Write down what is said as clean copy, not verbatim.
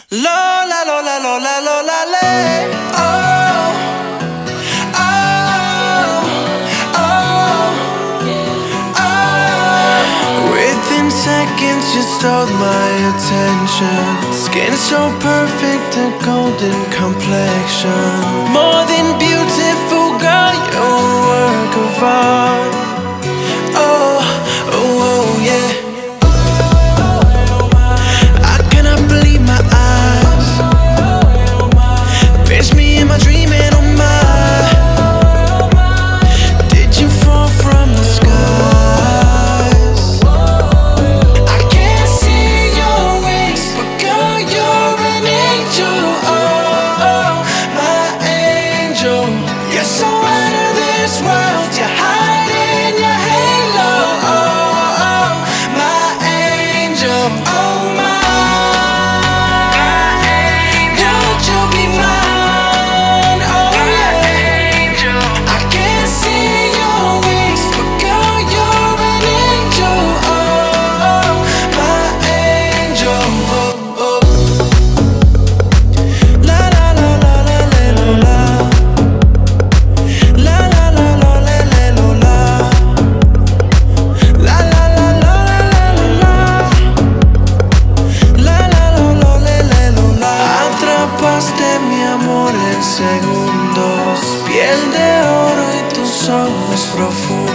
Lola, Lola, Lola, Lola, le. Oh, oh, oh, oh. Within seconds you stole my attention. Skin so perfect, a golden complexion. More than beautiful, girl, you're a work of art. Oh, oh, oh, yeah. I cannot believe my eyes. Pinch me in my dream and oh my. Did you fall from the skies? I can't see your wings, but girl, you're an angel. Oh, oh, my angel. You're so out of this world. You're hiding your halo. Oh, oh, my angel. Oh, my. Would you be mine? Oh, yeah. I can't see your wings, but girl, you're an angel. Oh, oh, my angel. Oh, oh. La la la la la la la. La la la la la la la. La la la la la la. La la la la la la. Atrapaste mi amor en segundos, piel de oro y tus ojos profundos.